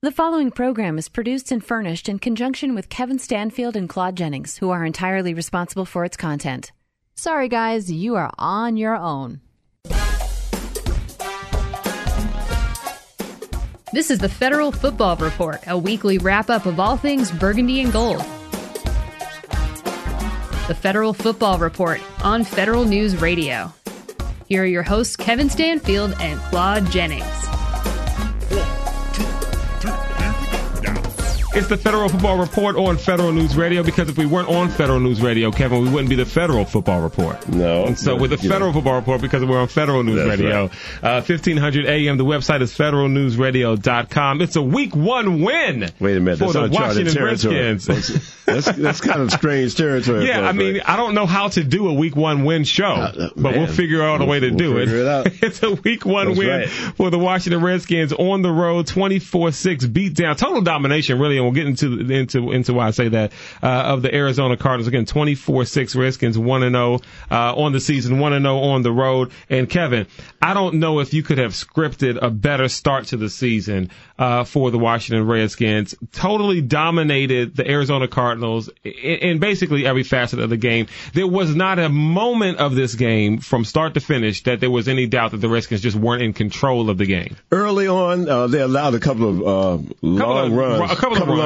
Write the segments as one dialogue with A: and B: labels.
A: The following program is produced and furnished in conjunction with Kevin Stanfield and Claude Jennings, who are entirely responsible for its content. Sorry, guys, you are on your own.
B: This is the Federal Football Report, a weekly wrap-up of all things burgundy and gold. The Federal Football Report on Federal News Radio. Here are your hosts, Kevin Stanfield and Claude Jennings.
C: It's the Federal Football Report on Federal News Radio, because if we weren't on Federal News Radio, Kevin, we wouldn't be the Federal Football Report.
D: No.
C: And so with the Federal Football Report, because we're on Federal News Radio, right. 1500 AM, the website is federalnewsradio.com. It's a Week 1 win.
D: Wait a minute.
C: For the Washington Redskins.
D: That's kind of strange territory.
C: Yeah, I mean, I don't know how to do a Week 1 win show, but we'll figure out a way to do it. It's a Week 1 win for the Washington Redskins on the road, 24-6 beatdown. Total domination, really. We'll get into why I say that, of the Arizona Cardinals. Again, 24-6 Redskins, 1-0 on the season, 1-0 on the road. And Kevin, I don't know if you could have scripted a better start to the season for the Washington Redskins. Totally dominated the Arizona Cardinals in basically every facet of the game. There was not a moment of this game from start to finish that there was any doubt that the Redskins just weren't in control of the game.
D: Early on, they allowed a couple of long runs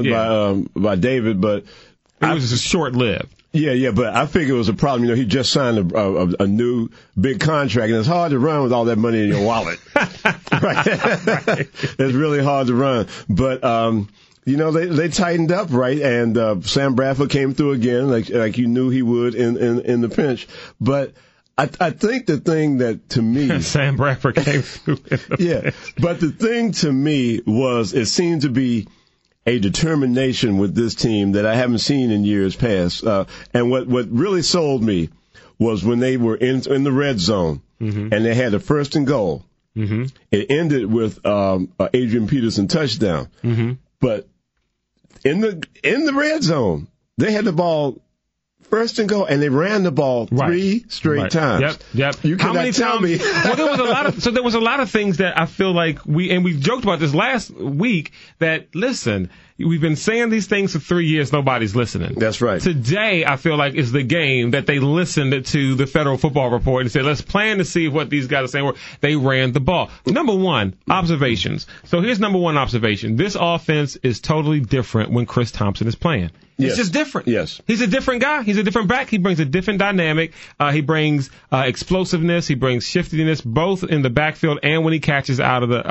D: by David, but
C: it was short-lived.
D: Yeah, but I figure it was a problem. You know, he just signed a new big contract, and it's hard to run with all that money in your wallet. Right? It's really hard to run. But, you know, they tightened up, right? And Sam Bradford came through again, like you knew he would in the pinch. But I think the thing that, to me...
C: Sam Bradford came through in the pinch.
D: But the thing to me was, it seemed to be a determination with this team that I haven't seen in years past. And what really sold me was when they were in the red zone, and they had a first and goal. It ended with Adrian Peterson touchdown. But in the red zone, they had the ball first and goal, and they ran the ball three straight times.
C: Yep.
D: You cannot tell me.
C: Well, there was a lot of things that I feel like we joked about this last week, that, listen, we've been saying these things for 3 years, nobody's listening.
D: That's right.
C: Today, I feel like, is the game that they listened to the Federal Football Report and said, let's plan to see what these guys are saying. They ran the ball. Number one, observations. So here's number one observation. This offense is totally different when Chris Thompson is playing. It's just different.
D: Yes.
C: He's a different guy. He's a different back. He brings a different dynamic. He brings explosiveness. He brings shiftiness, both in the backfield and when he catches out of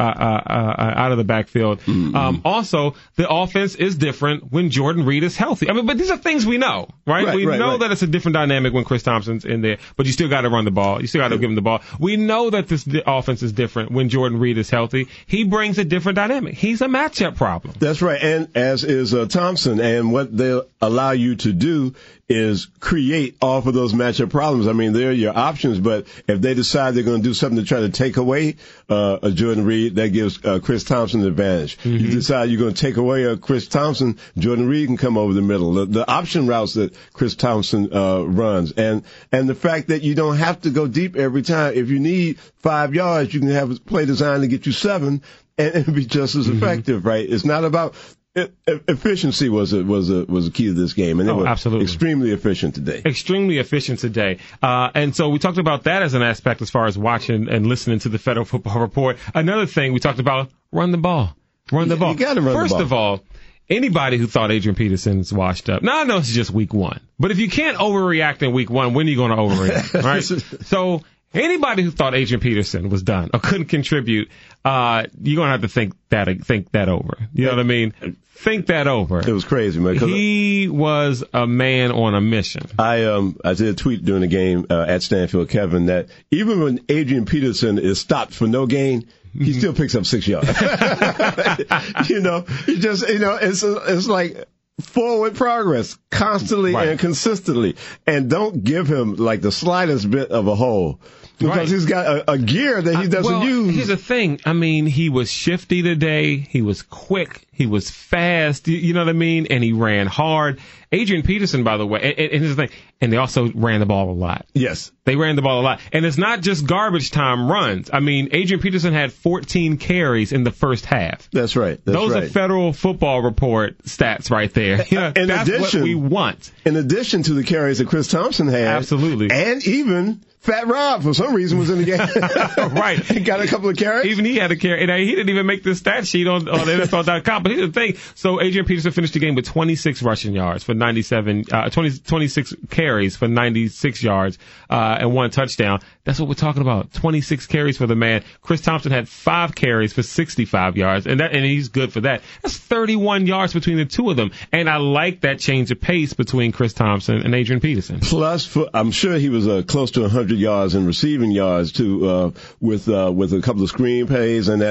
C: the backfield. Also, the offense is different when Jordan Reed is healthy. I mean, but these are things we know, right? We know that it's a different dynamic when Chris Thompson's in there, but you still got to run the ball. You still got to give him the ball. We know that this offense is different when Jordan Reed is healthy. He brings a different dynamic. He's a matchup problem.
D: That's right, and as is Thompson, and what they'll allow you to do is create off of those matchup problems. I mean, they're your options, but if they decide they're going to do something to try to take away Jordan Reed, that gives Chris Thompson an advantage. You decide you're going to take away Chris Thompson, Jordan Reed can come over the middle. The option routes that Chris Thompson runs, and the fact that you don't have to go deep every time. If you need 5 yards, you can have a play designed to get you 7 and be just as effective, right? It's not about efficiency was a key to this game, and they were
C: absolutely
D: extremely efficient today.
C: And so we talked about that as an aspect as far as watching and listening to the Federal Football Report. Another thing we talked about: run the ball. You got to run the ball. First of all, anybody who thought Adrian Peterson's washed up. Now I know it's just week 1, but if you can't overreact in week 1, when are you going to overreact? Right? So anybody who thought Adrian Peterson was done or couldn't contribute, you're going to have to think that over. You know what I mean? Think that over.
D: It was crazy, man.
C: He was a man on a mission. I
D: did a tweet during the game at Stanfield, Kevin, that even when Adrian Peterson is stopped for no gain, he still picks up 6 yards. He just, it's like forward progress constantly and consistently. And don't give him like the slightest bit of a hole Because he's got a gear that he doesn't use.
C: Here's the thing. I mean, he was shifty today. He was quick. He was fast. You know what I mean? And he ran hard. Adrian Peterson, by the way, and here's the thing, and they also ran the ball a lot.
D: Yes.
C: They ran the ball a lot. And it's not just garbage time runs. I mean, Adrian Peterson had 14 carries in the first half.
D: That's right.
C: Those are Federal Football Report stats right there. You know, that's what we want.
D: In addition to the carries that Chris Thompson had.
C: Absolutely.
D: And even Fat Rob, for some reason, was in the game.
C: Right.
D: He got a couple of carries.
C: Even he had a carry. And he didn't even make the stat sheet on NFL.com. But here's the thing. So Adrian Peterson finished the game with 26 rushing yards for 26 carries for 96 yards, and 1 touchdown. That's what we're talking about. 26 carries for the man. Chris Thompson had 5 carries for 65 yards, and he's good for that. That's 31 yards between the two of them. And I like that change of pace between Chris Thompson and Adrian Peterson.
D: Plus, I'm sure he was close to 100 yards in receiving yards too, with a couple of screen plays and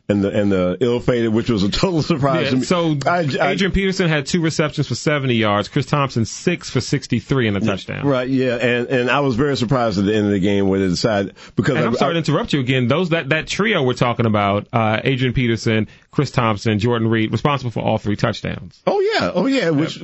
D: the ill-fated, which was a total surprise to me.
C: So Adrian Peterson had 2 receptions for 70 yards. Chris Thompson 6 for 63 and a touchdown.
D: Right, yeah, and I was very surprised at the end of the game where they decided, because
C: I'm sorry to interrupt you again. That trio we're talking about, Adrian Peterson, Chris Thompson, Jordan Reed, responsible for all 3 touchdowns.
D: Oh yeah, which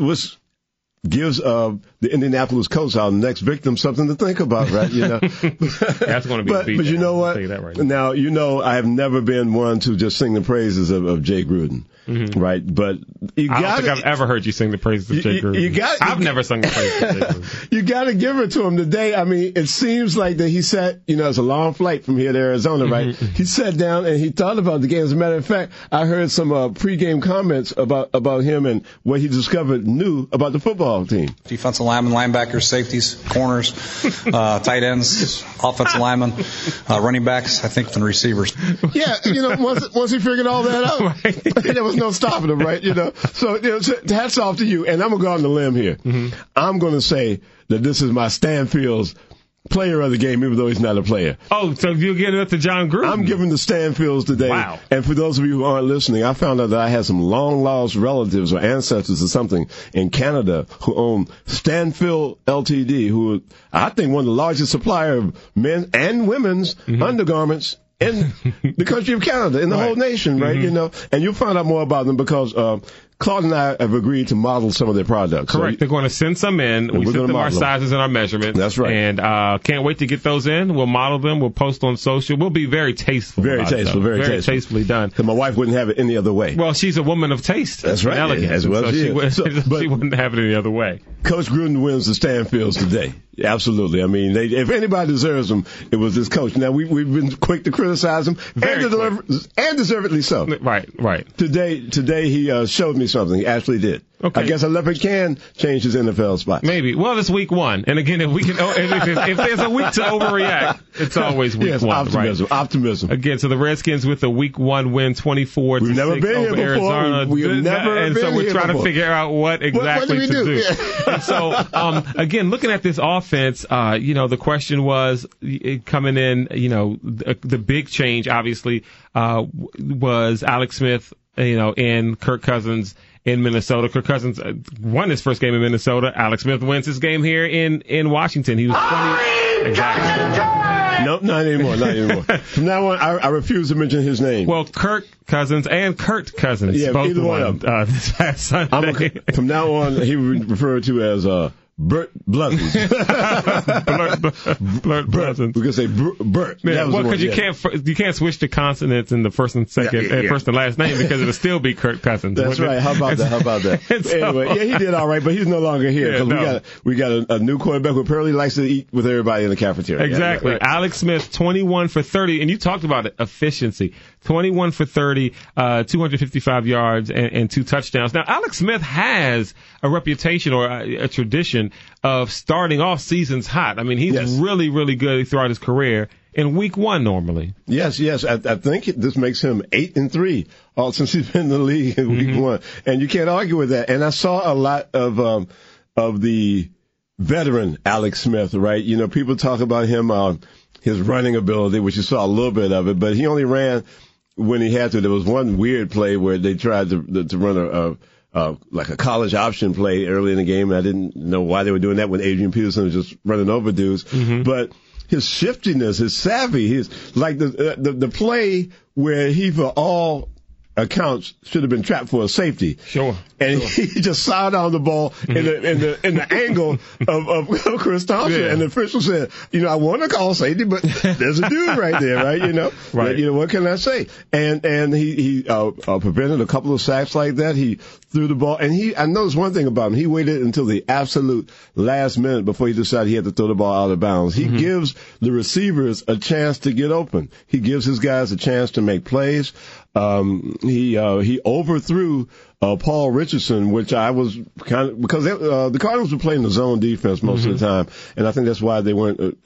D: gives the Indianapolis Colts, our next victim, something to think about, right? You know,
C: that's going to be.
D: But you know what?
C: Right
D: now, you know, I have never been one to just sing the praises of Jay Gruden, right? But I don't
C: think I've ever heard you sing the praises of Jay Gruden. I've never sung the praises of Jay Gruden.
D: You got to give it to him today. I mean, it seems like that he sat, you know, it's a long flight from here to Arizona, right? He sat down and he thought about the game. As a matter of fact, I heard some pregame comments about him and what he discovered new about the football team.
E: Defensive linemen, linebackers, safeties, corners, tight ends, offensive linemen, running backs, I think, and receivers.
D: Yeah, you know, once he figured all that out, there was no stopping him, right? You know, so hats off to you. And I'm gonna go on the limb here. I'm gonna say that this is my Stanfield's player of the game, even though he's not a player.
C: Oh, so you're giving it to John Gruden?
D: I'm giving the Stanfields today.
C: Wow.
D: And for those of you who aren't listening, I found out that I had some long-lost relatives or ancestors or something in Canada who own Stanfield Ltd., who I think one of the largest supplier of men and women's undergarments in the country of Canada, in the whole nation, right? You know, and you'll find out more about them because Claude and I have agreed to model some of their products.
C: Correct. So they're going to send some in. We sent them our sizes and our measurements.
D: That's right.
C: And can't wait to get those in. We'll model them. We'll post on social. We'll be very tasteful.
D: Very tasteful. Very
C: tastefully done.
D: Because my wife wouldn't have it any other way.
C: Well, she's a woman of taste.
D: That's right.
C: Elegant.
D: As well,
C: she wouldn't have it any other way.
D: Coach Gruden wins the Stanfields today. Absolutely. I mean, if anybody deserves them, it was this coach. Now, we've been quick to criticize him, and deservedly so.
C: Right.
D: Today he showed me something. He actually did. Okay. I guess a leopard can change his NFL spot.
C: Maybe. Well, it's week 1. And again, if there's a week to overreact, it's always week 1.
D: Optimism.
C: Again, so the Redskins with a week 1 win, 24-6
D: We've never been
C: over
D: here before.
C: Arizona.
D: We've never
C: and
D: been
C: so we're
D: here
C: trying
D: before.
C: to figure out what exactly
D: to
C: do.
D: Yeah.
C: And so, again, looking at this offense, you know, the question was coming in, you know, the big change, obviously, was Alex Smith, you know, and Kirk Cousins in Minnesota. Kirk Cousins won his first game in Minnesota. Alex Smith wins his game here in Washington. He was 20. Exactly.
D: Nope, not anymore. From now on, I refuse to mention his name.
C: Well, Kirk Cousins and Kurt Cousins.
D: Yeah,
C: both
D: either one of them.
C: This past Sunday.
D: From now on, he will be referred to as Bert Bluntons.
C: Bert Bluntons.
D: We could say Bert.
C: Yeah, well, because you can't switch the consonants in the first and second, first and last name because it'll still be Kirk Cousins.
D: That's right. How about that?
C: So,
D: anyway, he did all right, but he's no longer here. Yeah, we got a new quarterback who apparently likes to eat with everybody in the cafeteria.
C: Exactly.
D: Right.
C: Alex Smith, 21 for 30, and you talked about it, efficiency. 21 for 30, 255 yards and 2 touchdowns. Now, Alex Smith has a reputation or a tradition of starting off seasons hot. I mean, he's really, really good throughout his career in week 1 normally. Yes.
D: I think this makes him 8-3 since he's been in the league in week 1. And you can't argue with that. And I saw a lot of the veteran Alex Smith, right? You know, people talk about him, his running ability, which you saw a little bit of it, but he only ran when he had to. There was one weird play where they tried to run like a college option play early in the game. And I didn't know why they were doing that when Adrian Peterson was just running over dudes. But his shiftiness, his savvy, his like the play where he, for all accounts, should have been trapped for a safety.
C: Sure.
D: And he just sawed down the ball in the angle of Chris Thompson. Yeah. And the official said, I want to call safety, but there's a dude right there, right? Right. What can I say? And he prevented a couple of sacks like that. He threw the ball, and I noticed one thing about him. He waited until the absolute last minute before he decided he had to throw the ball out of bounds. He gives the receivers a chance to get open. He gives his guys a chance to make plays. He overthrew Paul Richardson, which I was kind of, because the Cardinals were playing the zone defense most of the time, and I think that's why they weren't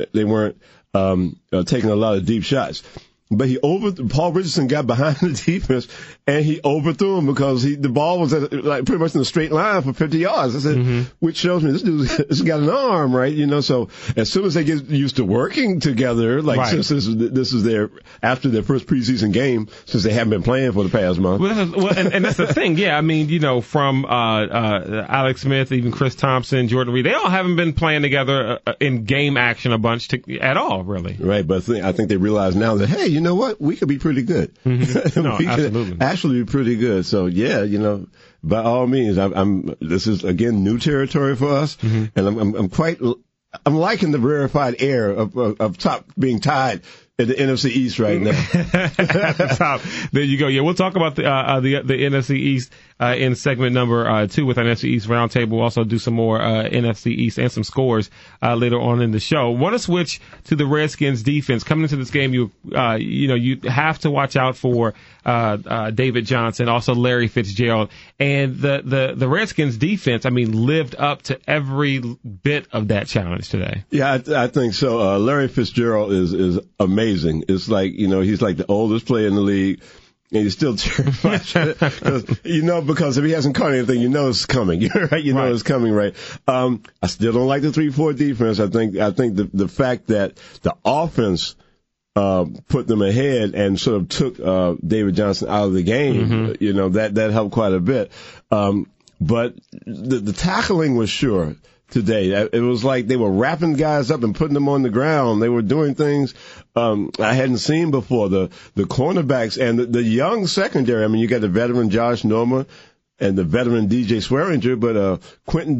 D: taking a lot of deep shots. But Paul Richardson got behind the defense and he overthrew him because the ball was pretty much in a straight line for 50 yards. I said, which shows me this dude's got an arm, right? So as soon as they get used to working together, since this is after their first preseason game, since they haven't been playing for the past month.
C: Well, and that's the thing. Yeah. I mean, from Alex Smith, even Chris Thompson, Jordan Reed, they all haven't been playing together in game action a bunch at all, really.
D: Right. But I think they realize now that, hey, you know what? We could be pretty good.
C: No,
D: we
C: absolutely.
D: could actually be pretty good. So yeah, by all means, this is again new territory for us, and I'm liking the rarefied air of top being tied in the NFC East right now.
C: At the top. There you go. Yeah, we'll talk about the NFC East in segment number 2 with our NFC East roundtable. We'll also do some more NFC East and some scores later on in the show. Want to switch to the Redskins defense. Coming into this game, you have to watch out for David Johnson, also Larry Fitzgerald, and the Redskins defense. I mean, lived up to every bit of that challenge today.
D: Yeah, I think so. Larry Fitzgerald is amazing. It's like, he's like the oldest player in the league. And he's still terrified, because if he hasn't caught anything, it's coming, right? It's coming, right? I still don't like the 3-4 defense. I think the fact that the offense put them ahead and sort of took David Johnson out of the game, that helped quite a bit. But the tackling was sure today. It was like they were wrapping guys up and putting them on the ground. They were doing things I hadn't seen before. The cornerbacks and the young secondary. I mean, you got the veteran Josh Norman and the veteran DJ Swearinger, but Quentin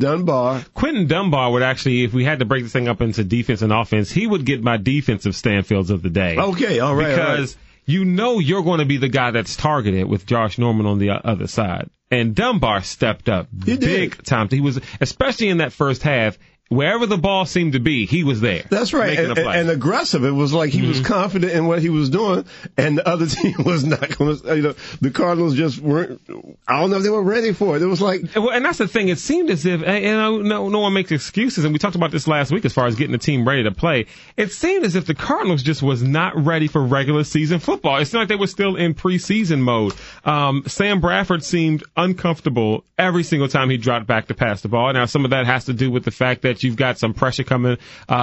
D: Dunbar would actually, if we had to break this thing up into defense and offense, he would get my defensive Stanfields of the day. Okay, all right.
C: Because you're going to be the guy that's targeted with Josh Norman on the other side. And Dunbar stepped up big time. He was, especially in that first half, wherever the ball seemed to be, he was there.
D: That's right. And aggressive. It was like he was confident in what he was doing, and the other team was not going to, the Cardinals just weren't, I don't know if they were ready for it. It was like.
C: Well, and that's the thing. It seemed as if, no one makes excuses, and we talked about this last week as far as getting the team ready to play. It seemed as if the Cardinals just was not ready for regular season football. It's not like they were still in preseason mode. Sam Bradford seemed uncomfortable every single time he dropped back to pass the ball. Now, some of that has to do with the fact that you've got some pressure coming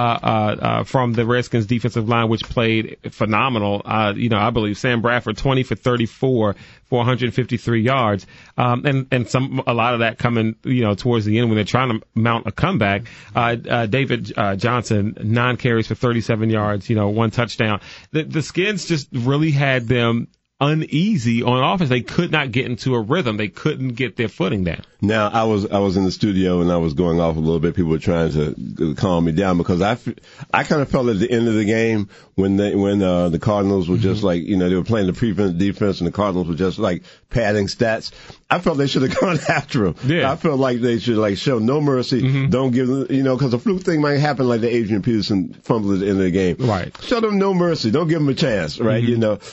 C: from the Redskins defensive line, which played phenomenal. I believe Sam Bradford 20 for 34 for 153 yards, and a lot of that coming towards the end when they're trying to mount a comeback. David Johnson 9 carries for 37 yards, 1 touchdown. The Skins just really had them uneasy on offense. They could not get into a rhythm. They couldn't get their footing down.
D: Now, I was in the studio and I was going off a little bit. People were trying to calm me down because I kind of felt at the end of the game when the Cardinals were just like, they were playing the prevent defense and the Cardinals were just like padding stats. I felt they should have gone after him.
C: Yeah.
D: I felt like they should show no mercy. Don't give them, because a fluke thing might happen like the Adrian Peterson fumble at the end of the game.
C: Right.
D: Show them no mercy. Don't give them a chance. Right.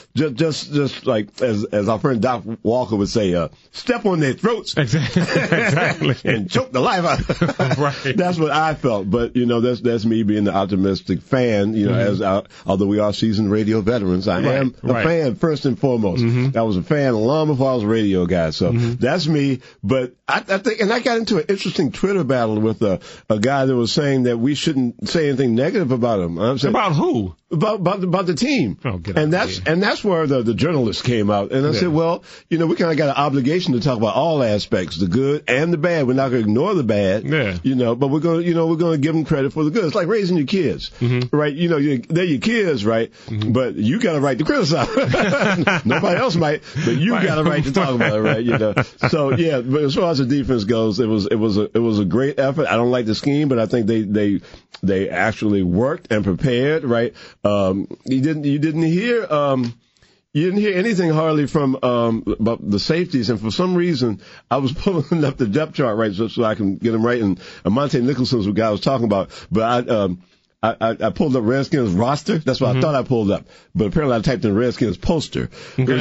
D: Just like as our friend Doc Walker would say, step on their throats.
C: Exactly.
D: And choke the life out.
C: Right.
D: That's what I felt. But, that's me being the optimistic fan, although we are seasoned radio veterans. I am a fan first and foremost. I was a fan long before I was a radio guy. So that's me. But I think, and I got into an interesting Twitter battle with a guy that was saying that we shouldn't say anything negative about him.
C: About who?
D: About the team.
C: Oh, get
D: and
C: out
D: that's where the journalism analyst came out, and I said, well, we kind of got an obligation to talk about all aspects, the good and the bad. We're not going to ignore the bad, but we're going to give them credit for the good. It's like raising your kids, right? They're your kids, right? But you got a right to criticize. Nobody else might, but you got a right to talk about it, right? So yeah, but as far as the defense goes, it was a great effort. I don't like the scheme, but I think they actually worked and prepared, right? You didn't hear anything hardly from about the safeties, and for some reason I was pulling up the depth chart right so I can get them right. And Monte Nicholson's the guy I was talking about, but I pulled up Redskins roster. That's what I thought I pulled up, but apparently I typed in Redskins poster.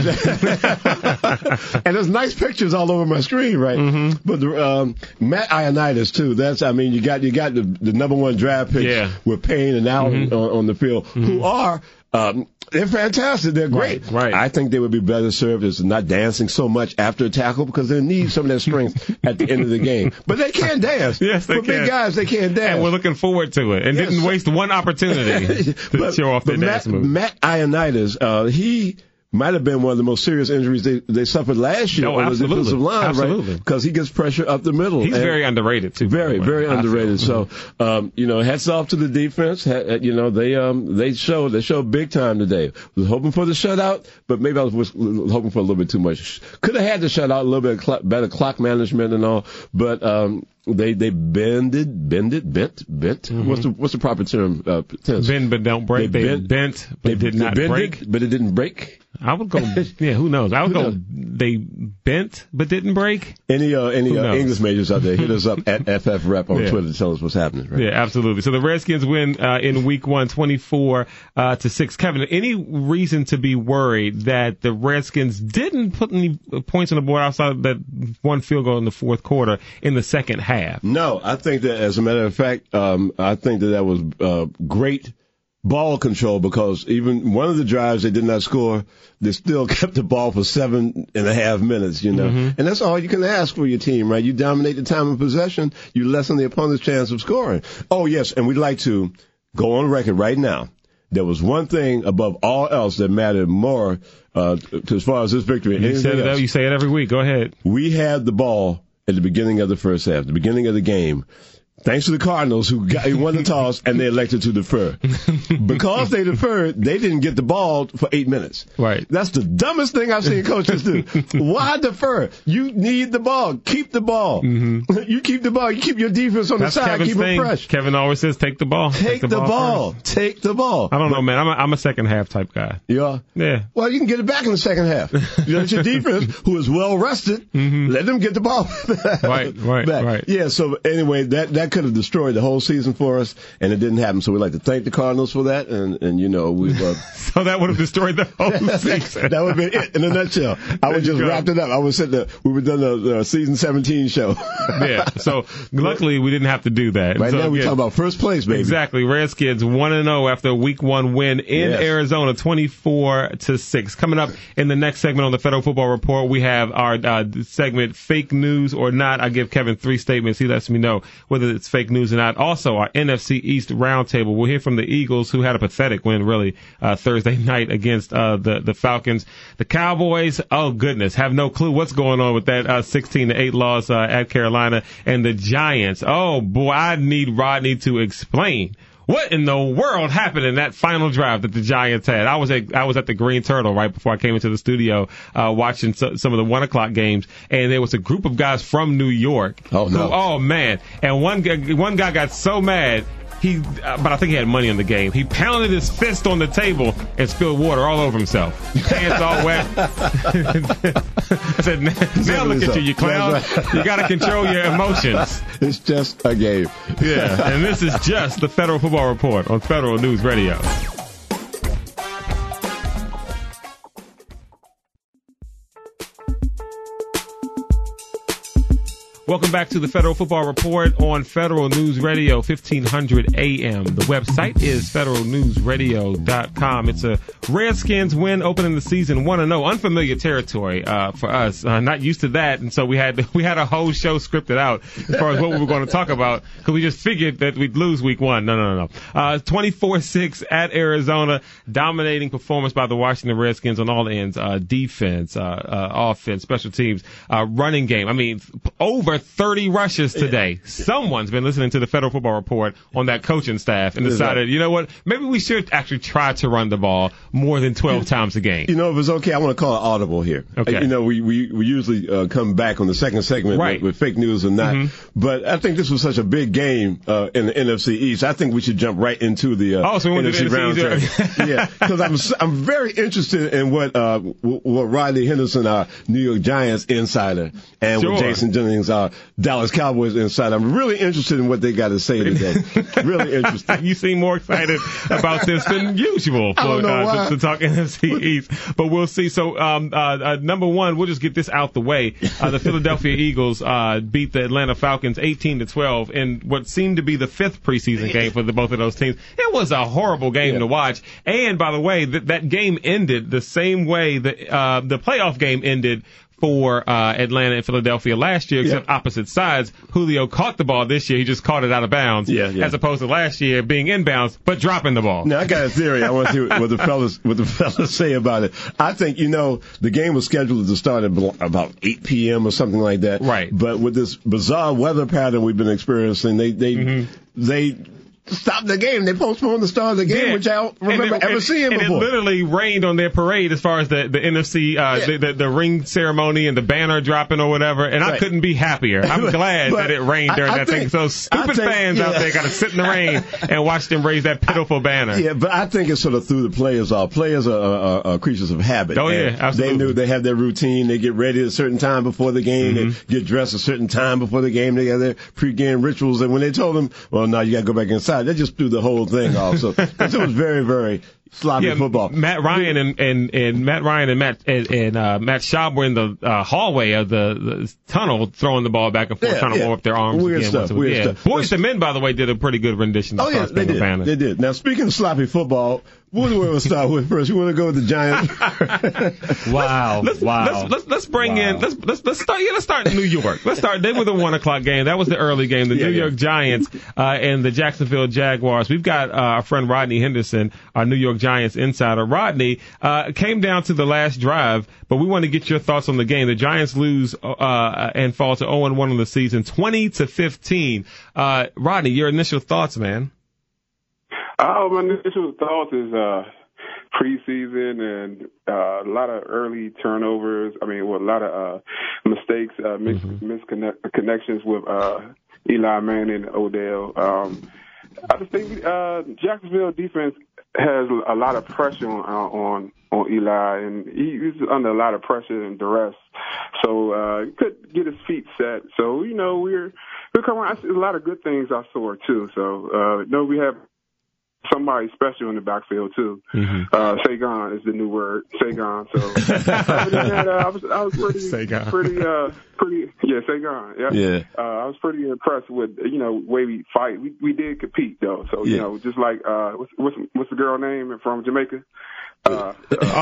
D: Okay. And there's nice pictures all over my screen, right? But Matt Ioannidis too. You got the number one draft picks with Payne and Allen on the field, who are. They're fantastic. They're great.
C: Right.
D: I think they would be better served as not dancing so much after a tackle because they need some of that strength at the end of the game. But they can dance.
C: Yes, they
D: can. For big guys, they can dance.
C: And we're looking forward to it. And didn't waste one opportunity to show off their dance move.
D: Matt Ioannidis, he might have been one of the most serious injuries they suffered last year on the defensive line, right? Because he gets pressure up the middle.
C: He's very underrated too.
D: Very, very underrated. So, hats off to the defense. They showed big time today. Was hoping for the shutout, but maybe I was hoping for a little bit too much. Could have had the shutout, a little bit of better clock management and all, but they bent. What's the proper term? Tense?
C: Bend but don't break. They bent but did not break.
D: But it didn't break.
C: I would go. Yeah, who knows? I would go. They bent but didn't break.
D: Any English majors out there, hit us up at FFRep on Twitter to tell us what's happening. Right?
C: Yeah, absolutely. So the Redskins win in Week 1, 24-6. Kevin, any reason to be worried that the Redskins didn't put any points on the board outside of that one field goal in the fourth quarter in the second half?
D: No, I think that, as a matter of fact, I think that was great ball control, because even one of the drives they did not score, they still kept the ball for 7.5 minutes, And that's all you can ask for your team, right? You dominate the time of possession, you lessen the opponent's chance of scoring. Oh, yes, and we'd like to go on record right now. There was one thing above all else that mattered more as far as this victory.
C: You say it every week. Go ahead.
D: We had the ball at the beginning of the first half, the beginning of the game. Thanks to the Cardinals, who won the toss, and they elected to defer. Because they deferred, they didn't get the ball for 8 minutes.
C: Right.
D: That's the dumbest thing I've seen coaches do. Why defer? You need the ball. Keep the ball. You keep the ball. You keep your defense on the side.
C: Kevin's
D: keep it fresh.
C: Kevin always says, take the ball.
D: Take the ball. Take the ball.
C: I don't know, man. I'm a second half type guy.
D: You are?
C: Yeah.
D: Well, you can get it back in the second half. It's your defense, who is well rested. Let them get the ball back.
C: Right.
D: Yeah, so anyway, that could have destroyed the whole season for us, and it didn't happen. So we'd like to thank the Cardinals for that, and we've
C: so that would have destroyed the whole season.
D: That would have been it in a nutshell. I would just wrapped it up. I would say we would done the season 17 show.
C: Yeah. So luckily we didn't have to do that.
D: Right now we're talking about first place, baby.
C: Exactly. Redskins 1-0 after a Week 1 win in Arizona, 24-6. Coming up in the next segment on the Federal Football Report, we have our segment Fake News or Not. I give Kevin 3 statements. He lets me know whether it's fake news or not. Also, our NFC East roundtable. We'll hear from the Eagles, who had a pathetic win, really, Thursday night against the Falcons. The Cowboys, oh goodness, have no clue what's going on with that 16-8 loss at Carolina. And the Giants, oh boy, I need Rodney to explain what in the world happened in that final drive that the Giants had. I was at the Green Turtle right before I came into the studio, watching some of the 1:00 games, and there was a group of guys from New York.
D: Oh no!
C: Oh man! And one guy got so mad. But I think he had money on the game. He pounded his fist on the table and spilled water all over himself. Pants all wet. I said, now look at you clown. You got to control your emotions.
D: It's just a game.
C: Yeah, and this is just the Federal Football Report on Federal News Radio. Welcome back to the Federal Football Report on Federal News Radio, 1500 AM. The website is federalnewsradio.com. It's a Redskins win opening the season 1-0. Unfamiliar territory for us. Not used to that, and so we had a whole show scripted out as far as what we were going to talk about because we just figured that we'd lose week one. No. 24-6 at Arizona. Dominating performance by the Washington Redskins on all ends. Defense, offense, special teams, running game. I mean, over 30 rushes today. Yeah. Someone's been listening to the Federal Football Report on that coaching staff and decided, you know what, maybe we should actually try to run the ball more than 12 times a game.
D: You know, if it's okay, I want to call it audible here.
C: Okay.
D: You know, we usually come back on the second segment with fake news and not. Mm-hmm. But I think this was such a big game in the NFC East. I think we should jump right into the NFC round. Yeah, because I'm very interested in what Rodney Henderson, our New York Giants insider, and what Jason Jennings, our Dallas Cowboys insider. I'm really interested in what they got to say today. Really interested.
C: You seem more excited about this than usual to talk NFC East, but we'll see. So, number one, we'll just get this out the way. The Philadelphia Eagles beat the Atlanta Falcons 18-12 in what seemed to be the fifth preseason game for both of those teams. It was a horrible game to watch. And by the way, that game ended the same way that the playoff game ended for Atlanta and Philadelphia last year, except opposite sides. Julio caught the ball this year. He just caught it out of bounds, as opposed to last year being inbounds, but dropping the ball.
D: Now, I got a theory. I want to see what the fellas say about it. I think, the game was scheduled to start at about 8 p.m. or something like that.
C: Right.
D: But with this bizarre weather pattern we've been experiencing, they stopped the game. They postponed the start of the game, which I don't remember ever seeing before.
C: And it literally rained on their parade as far as the NFC, the ring ceremony and the banner dropping or whatever. And I couldn't be happier. I'm glad that it rained during that thing. So stupid fans out there got to sit in the rain and watch them raise that pitiful banner.
D: Yeah, but I think it sort of threw the players off. Players are creatures of habit.
C: Oh, yeah, absolutely.
D: They knew they have their routine. They get ready at a certain time before the game. They get dressed a certain time before the game. They have their pre-game rituals. And when they told them, well, no, you got to go back inside, they just threw the whole thing off. So it was very, very sloppy football.
C: Matt Ryan and Matt Schaub were in the hallway of the tunnel throwing the ball back and forth, trying to warm up their arms.
D: Weird stuff.
C: Boys to Men, by the way, did a pretty good rendition.
D: Oh, yeah, they did. Now, speaking of sloppy football, what do we want to start with first? You want to go with the Giants?
B: Wow.
C: Let's start in New York. They were the 1:00 game. That was the early game. The New York Giants and the Jacksonville Jaguars. We've got our friend Rodney Henderson, our New York Giants insider. Rodney came down to the last drive, but we want to get your thoughts on the game. The Giants lose and fall to 0-1 on the season, 20-15. Rodney, your initial thoughts, man?
F: My initial thoughts is preseason and a lot of early turnovers. I mean, a lot of mistakes, misconnections with Eli Manning and Odell. I just think Jacksonville defense has a lot of pressure on Eli, and he's under a lot of pressure and duress. So he could get his feet set. So we're coming. I see a lot of good things I saw too. So we have somebody special in the backfield too. Sagan is the new word. Sagan. So other than that, I was pretty Sagan. Yeah. I was pretty impressed with the way we fight. We did compete though. So just like what's the girl name from Jamaica?
C: Coach.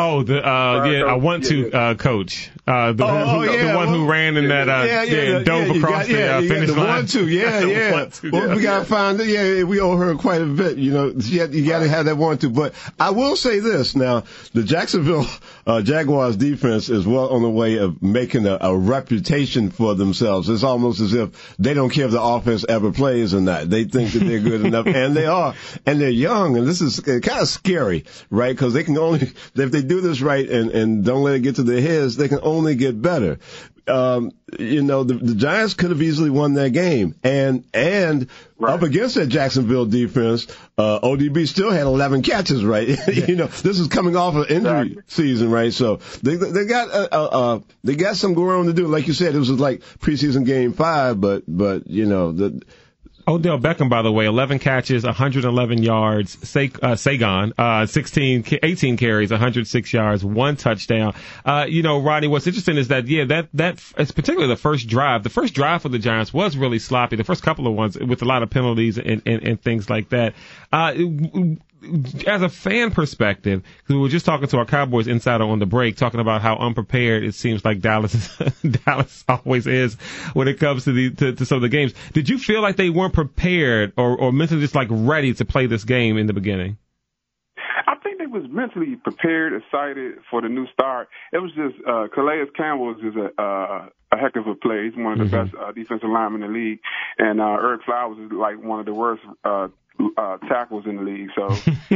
C: The one who ran in that dove across the finish line.
D: Well, we gotta find we owe her quite a bit. You gotta have that 1-2. But I will say this now: the Jacksonville Jaguars defense is well on the way of making a reputation for themselves. It's almost as if they don't care if the offense ever plays or not. They think that they're good enough, and they are, and they're young, and this is kind of scary, right? Because they can only, if they do this right and don't let it get to their heads, they can only get better. The Giants could have easily won that game, and up against that Jacksonville defense, ODB still had 11 catches, right? This is coming off an injury season, right? So they got some going on to do. Like you said, it was like preseason game 5, but
C: Odell Beckham, by the way, 11 catches, 111 yards. Sagan, 18 carries, 106 yards, 1 touchdown. Rodney, what's interesting is that, that it's particularly the first drive. The first drive for the Giants was really sloppy. The first couple of ones with a lot of penalties and things like that. As a fan perspective, because we were just talking to our Cowboys insider on the break, talking about how unprepared it seems like Dallas always is when it comes to some of the games. Did you feel like they weren't prepared or mentally just like ready to play this game in the beginning?
F: I think they was mentally prepared, excited for the new start. It was just Calais Campbell is a heck of a player. He's one of the best defensive linemen in the league, and Eric Flowers is like one of the worst tackles in the league. So,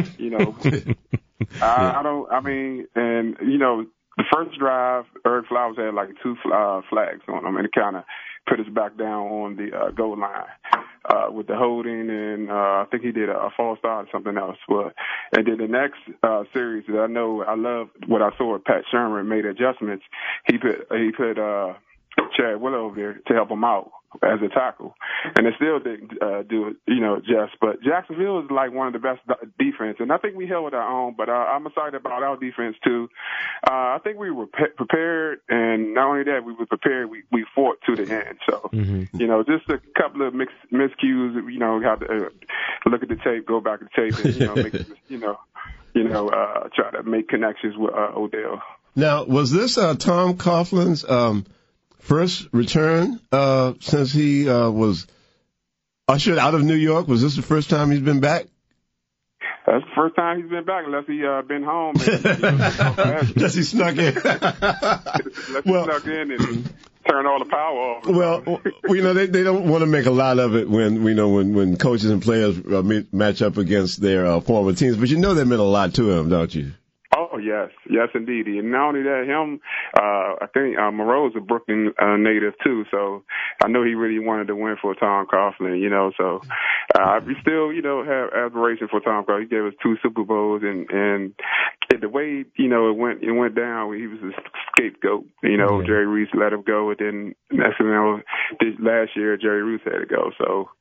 F: the first drive, Eric Flowers had like 2 flags on him, and it kind of put us back down on the goal line with the holding, and I think he did a false start or something else. And then the next series, I love what I saw. Pat Shermer made adjustments. He put Chad Wheeler over there to help him out as a tackle, and they still didn't do it, adjust. But Jacksonville is like one of the best defense, and I think we held our own. But I'm excited about our defense too. I think we were prepared, and not only that, we were prepared. We fought to the end. So, just a couple of miscues. We have to look at the tape, go back to the tape, and try to make connections with Odell.
D: Now, was this Tom Coughlin's first return since he was ushered out of New York? Was this the first time he's been back?
F: That's the first time he's been back, unless he been home.
D: Unless he snuck in.
F: Snuck in and turned all the power off.
D: Well, they don't want to make a lot of it when coaches and players match up against their former teams, but that meant a lot to him, don't you?
F: Oh, yes, indeed. And not only that, I think Moreau's a Brooklyn native too, so I know he really wanted to win for Tom Coughlin, so we still, have admiration for Tom Coughlin. He gave us 2 Super Bowls, and the way, it went down, he was a scapegoat. Jerry Reese let him go, and then next last year, Jerry Reese had to go. So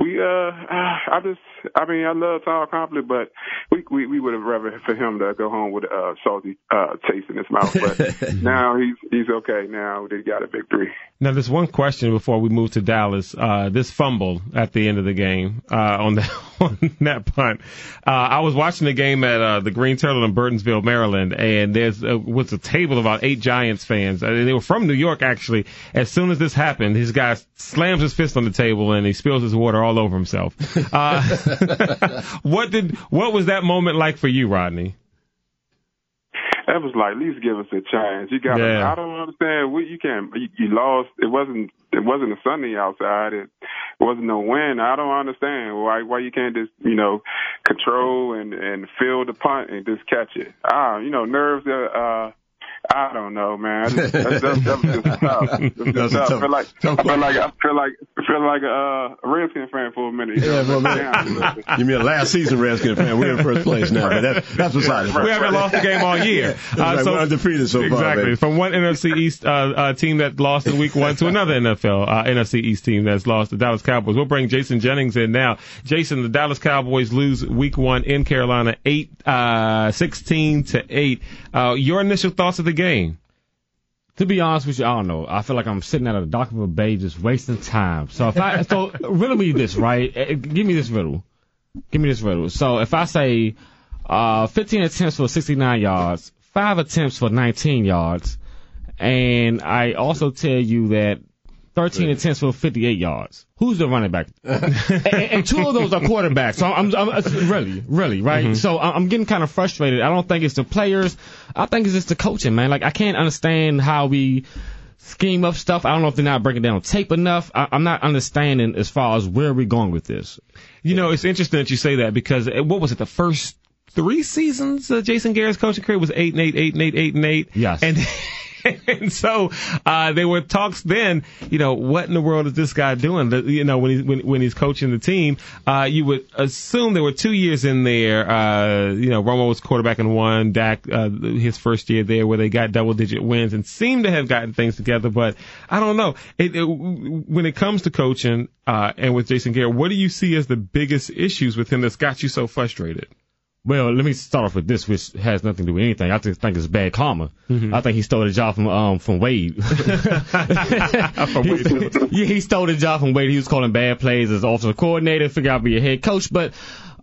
F: I love Tom Coughlin, but we would have rather for him to go home with a salty taste in his mouth. But now he's okay. Now they got a victory.
C: Now, there's one question before we move to Dallas. This fumble at the end of the game on that punt. I was watching the game at the Green Turtle in Burtonsville, Maryland, and there was a table of about 8 Giants fans. They were from New York, actually. As soon as this happened, his guy slams his fist on the table and he spills his water all over himself. What was that moment like for you, Rodney?
F: That was like, at least give us a chance. You got. Yeah. I don't understand. You lost. It wasn't a Sunday outside. It wasn't no wind. I don't understand why you can't just control and feel the punt and just catch it. Nerves. I don't know, man. That was just tough. I feel like a Redskin fan for a minute.
D: You mean a last season Redskin fan? We're in first place now, but that's beside the point.
C: We haven't lost the game all year.
D: We're undefeated so far.
C: Exactly. From one NFC East team that lost in Week 1 to another NFC East team that's lost, the Dallas Cowboys. We'll bring Jason Jennings in now. Jason, the Dallas Cowboys lose Week 1 in Carolina, 16-8. Your initial thoughts of the game?
G: To be honest with you, I don't know. I feel like I'm sitting at a dock of a bay just wasting time. So riddle me this, right? Give me this riddle. So if I say 15 attempts for 69 yards, 5 attempts for 19 yards, and I also tell you that 13 attempts for 58 yards. Who's the running back? and 2 of those are quarterbacks. So I'm really, right? Mm-hmm. So I'm getting kind of frustrated. I don't think it's the players. I think it's just the coaching, man. Like, I can't understand how we scheme up stuff. I don't know if they're not breaking down tape enough. I'm not understanding as far as where we're going with this.
C: It's interesting that you say that because what was it, the first 3 seasons Jason Garrett's coaching career was 8-8.
G: Yes.
C: And And so there were talks then, what in the world is this guy doing? When he's coaching the team, you would assume there were 2 years in there. Romo was quarterback in one, Dak his first year there where they got double-digit wins and seemed to have gotten things together. But I don't know. When it comes to coaching and with Jason Garrett, what do you see as the biggest issues with him that's got you so frustrated?
G: Well, let me start off with this, which has nothing to do with anything. I just think it's bad karma. Mm-hmm. I think he stole the job from Wade. He stole the job from Wade. He was calling bad plays as offensive coordinator, figure out to be a head coach, but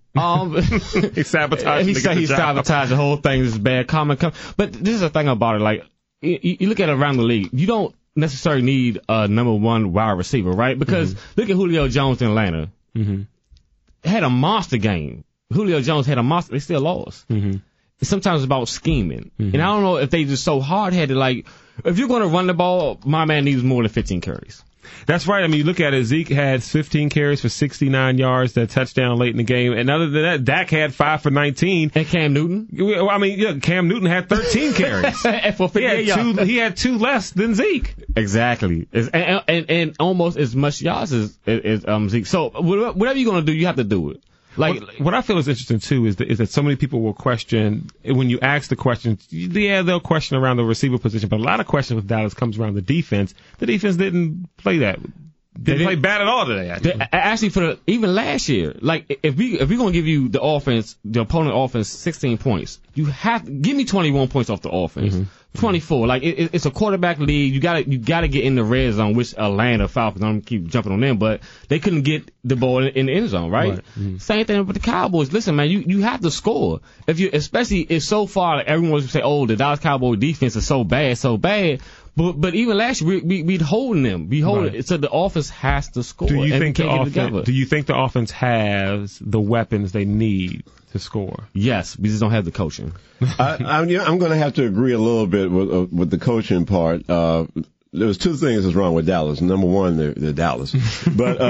C: he sabotaged.
G: He sabotaged the whole thing. This is bad karma. But this is the thing about it. Like you look at it around the league, you don't necessarily need a number one wide receiver, right? Because look at Julio Jones in Atlanta. Mm-hmm. Had a monster game. Julio Jones had a monster. They still lost. Mm-hmm. Sometimes it's about scheming. Mm-hmm. And I don't know if they just so hard-headed. Like, if you're going to run the ball, my man needs more than 15 carries.
C: That's right. I mean, you look at it. Zeke had 15 carries for 69 yards, that touchdown late in the game. And other than that, Dak had 5 for 19.
G: And Cam Newton?
C: Well, I mean, Cam Newton had 13 carries.
G: For 58 yards.
C: He had 2 less than Zeke.
G: Exactly. And almost as much yards as Zeke. So whatever you're going to do, you have to do it.
C: Like what I feel is interesting too is that so many people will question when you ask the questions. Yeah, they'll question around the receiver position, but a lot of questions with Dallas comes around the defense. The defense didn't play that. Didn't play bad at all today.
G: Actually, even last year, like if we're gonna give you the opponent offense 16 points, you have to give me 21 points off the offense. Mm-hmm. 24. Like it's a quarterback league. You gotta get in the red zone, which Atlanta Falcons, I'm gonna keep jumping on them, but they couldn't get the ball in the end zone, right? Mm-hmm. Same thing with the Cowboys. Listen, man, you have to score. Especially if so far, like everyone would say, oh, the Dallas Cowboy defense is so bad. But even last year, we'd holding them. Right. So the offense has to score.
C: Do you think the offense has the weapons they need to score?
G: Yes, we just don't have the coaching.
D: I'm going to have to agree a little bit with the coaching part. There was 2 things that's wrong with Dallas. Number one, they're Dallas. But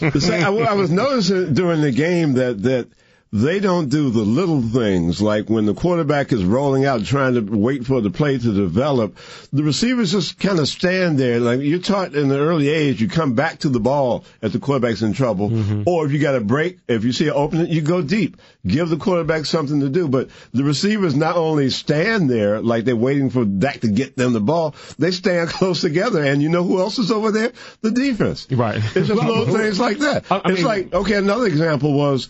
D: I was noticing during the game that they don't do the little things, like when the quarterback is rolling out trying to wait for the play to develop, the receivers just kind of stand there. Like you're taught in the early age, you come back to the ball if the quarterback's in trouble, or if you got a break, if you see an opening, you go deep. Give the quarterback something to do. But the receivers not only stand there like they're waiting for Dak to get them the ball, they stand close together. And you know who else is over there? The defense.
C: Right.
D: It's just little things like that. Another example was,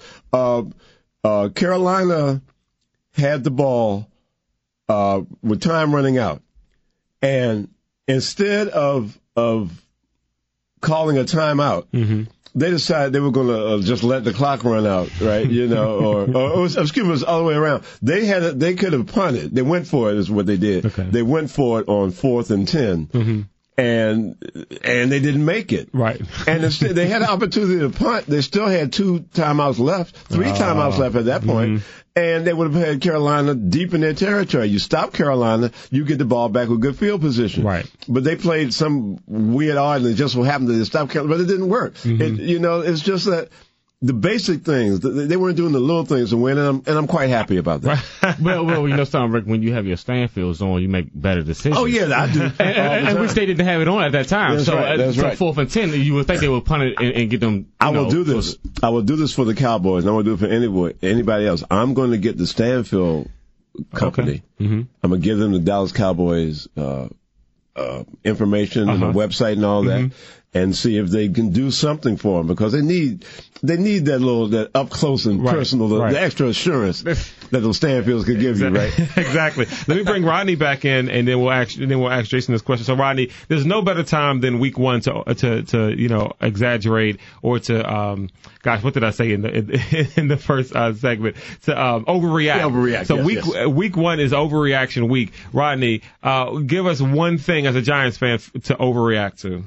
D: Carolina had the ball with time running out, and instead of calling a timeout, they decided they were going to just let the clock run out, right? Or it was all the way around. They could have punted. They went for it, is what they did. Okay. They went for it on 4th and 10. Mm-hmm. And they didn't make it.
C: Right.
D: And instead, they had an opportunity to punt. They still had 2 timeouts left, 3 timeouts left at that point. And they would have had Carolina deep in their territory. You stop Carolina, you get the ball back with good field position.
C: Right.
D: But they played some weird odd, and it just so happened that they stopped Carolina, but it didn't work. It's just that the basic things, they weren't doing the little things to win, and I'm quite happy about that.
G: Well, you know something, Rick, when you have your Stanfields on, you make better decisions.
D: Oh, yeah, I do.
G: and which they didn't have it on at that time.
D: That's right.
G: 4th and 10, you would think they would punt it and get them.
D: I will do this. I will do this for the Cowboys. I will do it for anybody else. I'm going to get the Stanfield company. Okay. I'm going to give them the Dallas Cowboys information and the website and all that. And see if they can do something for them, because they need that up close and personal, the extra assurance that those Stanfields could give you, right?
C: Exactly. Let me bring Rodney back in, and then we'll ask Jason this question. So Rodney, there's no better time than week 1 to exaggerate or to what did I say in the first segment, to overreact.
D: Yeah, overreact.
C: So week 1 is overreaction week. Rodney, give us one thing as a Giants fan to overreact to.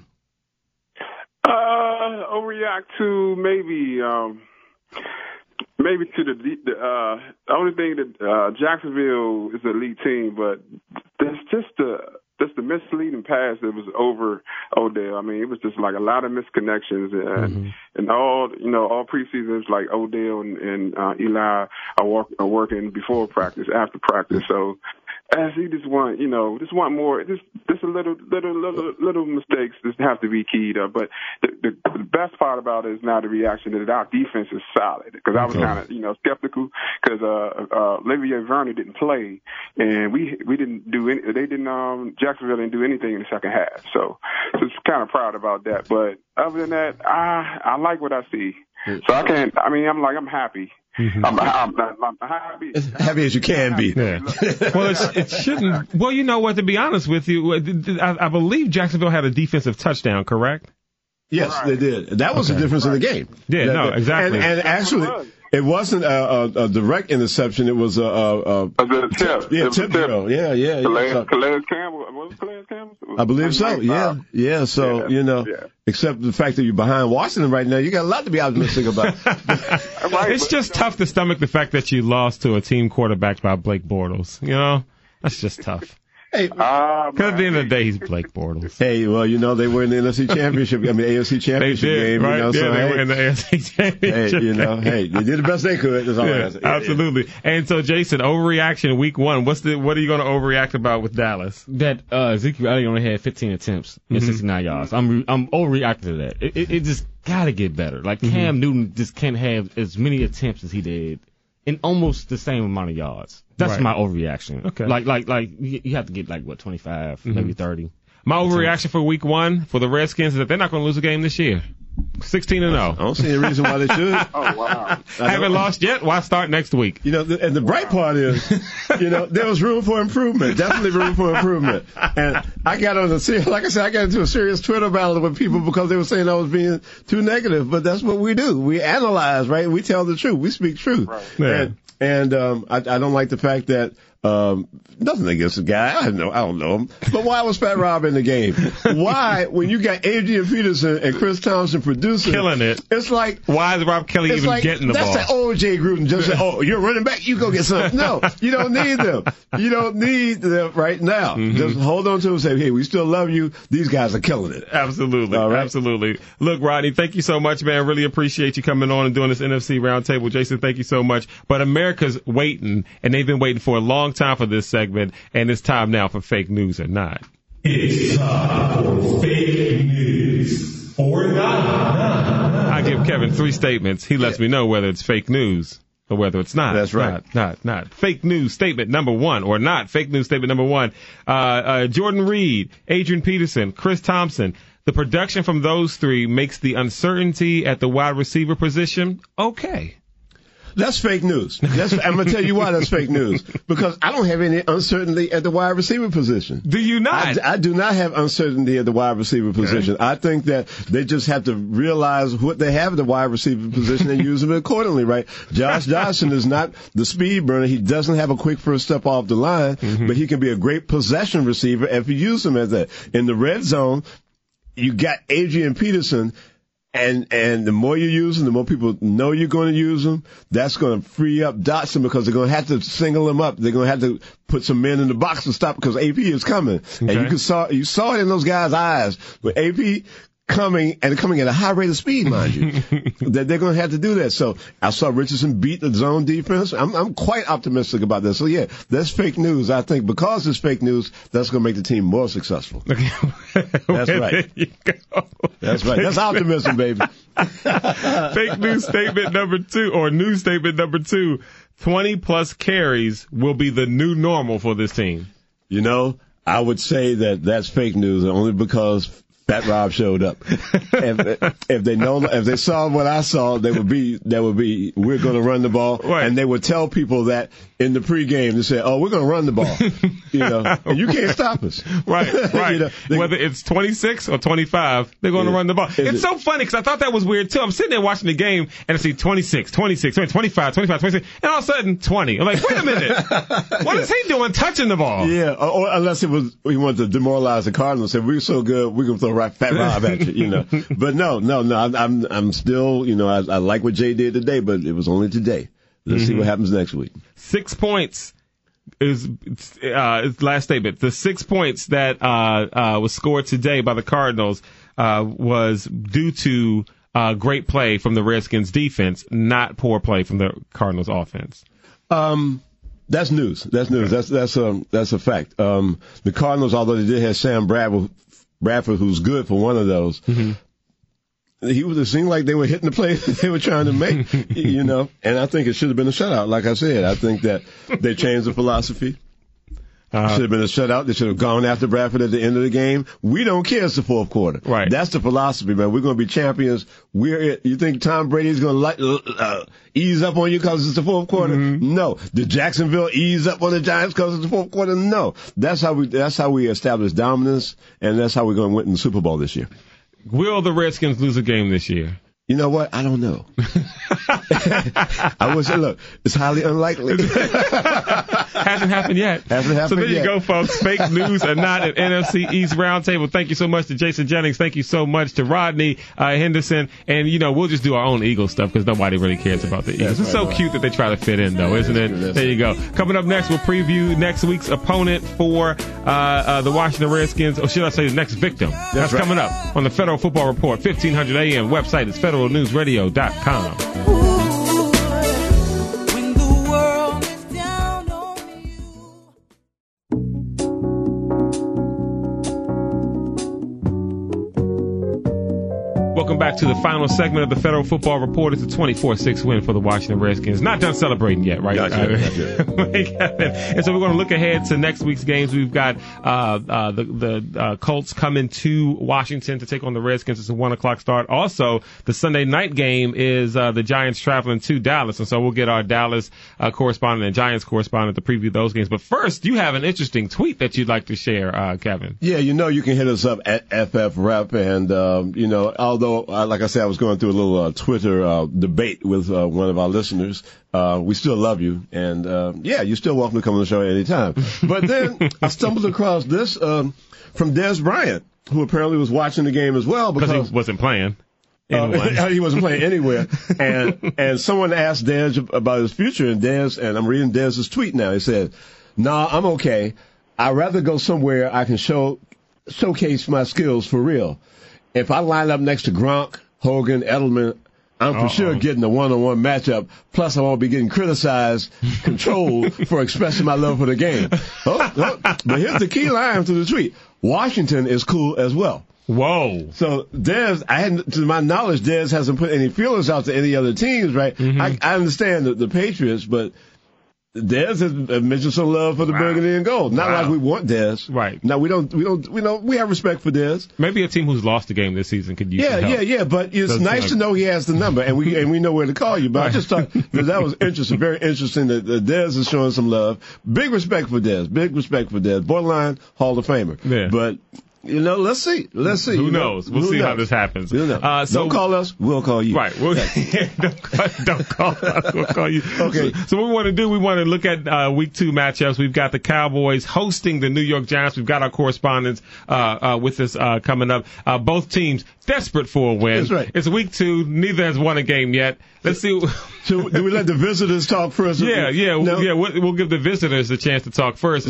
F: Overreact to maybe to the only thing that Jacksonville is an elite team, but there's just the misleading pass that was over Odell. I mean, it was just like a lot of misconnections, and all preseason it was like Odell and Eli are working before practice, after practice. So as he just want more, just a little mistakes just have to be keyed up. But the best part about it is now the reaction that our defense is solid, because I was kind of skeptical because Olivier Vernon didn't play, and we didn't do any. They didn't. Jacksonville didn't do anything in the second half, so just kind of proud about that. But other than that, I like what I see. So I can't. I mean, I'm happy. Mm-hmm. I'm happy.
D: As happy as you can be.
C: Yeah. Well, it shouldn't. Well, you know what? To be honest with you, I believe Jacksonville had a defensive touchdown, correct?
D: Yes, right. They did. That was the difference in the game.
C: Yeah, exactly.
D: And actually, it wasn't a direct interception. It was a
F: tip.
D: Yeah, tip drill. Yeah.
F: Calais Campbell. Was it Calais Campbell?
D: I believe so. Yeah. So except the fact that you're behind Washington right now, you got a lot to be optimistic about.
C: It's just tough to stomach the fact that you lost to a team quarterbacked by Blake Bortles. You know, that's just tough. Hey, because at the end of the day, he's Blake Bortles.
D: Hey, well, they were in the NFC Championship. AFC Championship game.
C: Right?
D: So,
C: they were in the AFC Championship.
D: They did the best they could. That's all I say.
C: Absolutely. And so, Jason, overreaction week 1. What are you going to overreact about with Dallas?
G: That Ezekiel Elliott only had 15 attempts and 69 yards. I'm overreacting to that. It just got to get better. Like Cam Newton just can't have as many attempts as he did in almost the same amount of yards. That's my overreaction. Okay. Like you have to get 25, maybe 30.
C: My overreaction for week 1 for the Redskins is that they're not going to lose a game this year. 16-0.
D: I don't see any reason why they should.
F: Oh, wow.
C: Haven't lost yet. Why start next week?
D: And the bright part is, there was room for improvement. Definitely room for improvement. And I got into a serious Twitter battle with people because they were saying I was being too negative. But that's what we do. We analyze, right? We tell the truth. We speak truth. Right. Yeah. And I don't like the fact that nothing against the guy. I don't know him. But why was Fat Rob in the game? Why, when you got Adrian Peterson and Chris Thompson producing,
C: killing it?
D: It's like,
C: why is Rob Kelly even getting the ball?
D: That's the old Jay Gruden. Just say, you're running back. You go get something. No, you don't need them. You don't need them right now. Just hold on to them and say, hey, we still love you. These guys are killing it.
C: Absolutely. All right? Absolutely. Look, Rodney, thank you so much, man. Really appreciate you coming on and doing this NFC roundtable. Jason, thank you so much. But America's waiting, and they've been waiting for a long time for this segment, and it's time now for Fake News or Not.
H: It's time for Fake News or Not.
C: I give Kevin 3 statements. He lets me know whether it's fake news or whether it's not.
D: That's right.
C: Not. Fake news statement number 1 or not. Fake news statement number 1. Jordan Reed, Adrian Peterson, Chris Thompson. The production from those 3 makes the uncertainty at the wide receiver position okay.
D: That's fake news. I'm going to tell you why that's fake news. Because I don't have any uncertainty at the wide receiver position.
C: Do you not?
D: I do not have uncertainty at the wide receiver position. I think that they just have to realize what they have at the wide receiver position and use them accordingly, right? Josh Johnson is not the speed burner. He doesn't have a quick first step off the line, but he can be a great possession receiver if you use him as that. In the red zone, you got Adrian Peterson. And the more you use them, the more people know you're going to use them. That's going to free up Dotson because they're going to have to single him up. They're going to have to put some men in the box to stop because AP is coming. Okay. And you saw it in those guys' eyes with AP coming at a high rate of speed, mind you, that they're going to have to do that. So I saw Richardson beat the zone defense. I'm quite optimistic about this. So yeah, that's fake news. I think because it's fake news, that's going to make the team more successful.
C: Okay.
D: That's right.
C: There you go.
D: That's right. That's optimism, baby.
C: Fake news statement number 2 or news statement number 2, 20 plus carries will be the new normal for this team.
D: I would say that that's fake news only because Fat Rob showed up. If they saw what I saw, they would be we're going to run the ball, right. And they would tell people that in the pregame. They say, we're going to run the ball, and you can't stop us,
C: right? Whether it's 26 or 25, they're going to run the ball. It's so funny because I thought that was weird too. I'm sitting there watching the game and I see 26, 25, 26, and all of a sudden 20. I'm like, wait a minute, what is he doing touching the ball?
D: Yeah, or unless he wanted to demoralize the Cardinals. Say we're so good, we're going to throw Fat Rob at you, But no, I'm still, I like what Jay did today, but it was only today. Let's see what happens next week.
C: 6 points is last statement. The 6 points that was scored today by the Cardinals was due to great play from the Redskins defense, not poor play from the Cardinals offense.
D: That's news. That's news. That's a fact. The Cardinals, although they did have Sam Bradford, who's good for one of those, it seemed like they were hitting the play that they were trying to make, you know. And I think it should have been a shutout. Like I said, I think that they changed the philosophy. Should have been a shutout. They should have gone after Bradford at the end of the game. We don't care. It's the fourth quarter.
C: Right.
D: That's the philosophy, man. We're going to be champions. You think Tom Brady's going to ease up on you because it's the fourth quarter? Mm-hmm. No. Did Jacksonville ease up on the Giants because it's the fourth quarter? No. That's how we establish dominance, and that's how we're going to win the Super Bowl this year.
C: Will the Redskins lose a game this year?
D: You know what? I don't know. I wish. Look, it's highly unlikely.
C: Hasn't happened yet. So there you go, folks. Fake news or not at NFC East Roundtable. Thank you so much to Jason Jennings. Thank you so much to Rodney Henderson. And, you know, we'll just do our own Eagles stuff because nobody really cares about the Eagles. It's so cute that they try to fit in, though, isn't it? There you go. Coming up next, we'll preview next week's opponent for the Washington Redskins, or should I say the next victim. That's right. Coming up on the Federal Football Report, 1500 AM. Website is federalnewsradio.com. Welcome back to the final segment of the Federal Football Report. It's a 24-6 win for the Washington Redskins. Not done celebrating yet, right?
D: Gotcha.
C: And so we're going to look ahead to next week's games. We've got the Colts coming to Washington to take on the Redskins. It's a 1:00 start. Also, the Sunday night game is the Giants traveling to Dallas. And so we'll get our Dallas correspondent and Giants correspondent to preview those games. But first, you have an interesting tweet that you'd like to share, Kevin.
D: Yeah, you know, you can hit us up at FFRep. And, you know, although, like I said, I was going through a little Twitter debate with one of our listeners. We still love you. And, yeah, you're still welcome to come on the show anytime. But then I stumbled across this from Dez Bryant, who apparently was watching the game as well.
C: Because he wasn't playing.
D: He wasn't playing anywhere. And someone asked Dez about his future. And I'm reading Dez's tweet now. He said, "Nah, I'm okay. I'd rather go somewhere I can showcase my skills for real. If I line up next to Gronk, Hogan, Edelman, I'm for sure getting a one-on-one matchup. Plus, I won't be getting criticized, controlled for expressing my love for the game." But here's the key line to the tweet. Washington is cool as well.
C: Whoa.
D: So Dez, to my knowledge, Dez hasn't put any feelers out to any other teams, right? Mm-hmm. I understand the Patriots, but Dez has mentioned some love for the burgundy and gold. Not like we want Dez.
C: Right.
D: No, we have respect for Dez.
C: Maybe a team who's lost a game this season could use some help.
D: Yeah. But it's nice to know he has the number, and we know where to call you. But I just thought that was interesting, very interesting that Dez is showing some love. Big respect for Dez. Borderline Hall of Famer.
C: Yeah.
D: but You know, let's see.
C: Who knows? We'll see how this happens.
D: Don't call us. We'll call you.
C: Right. Don't call us. We'll call you.
D: Okay.
C: So what we want to do, we want to look at week 2 matchups. We've got the Cowboys hosting the New York Giants. We've got our correspondents with us coming up. Both teams desperate for a win.
D: That's right.
C: It's week 2. Neither has won a game yet. Let's see.
D: So do we let the visitors talk first?
C: Yeah. We'll give the visitors a chance to talk first.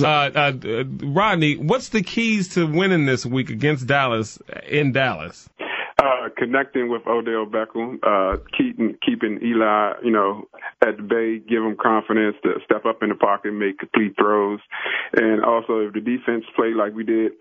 C: Rodney, what's the keys to winning this week against Dallas in Dallas?
F: Connecting with Odell Beckham, keeping Eli, at the bay, give him confidence to step up in the pocket and make complete throws. And also, if the defense played like we did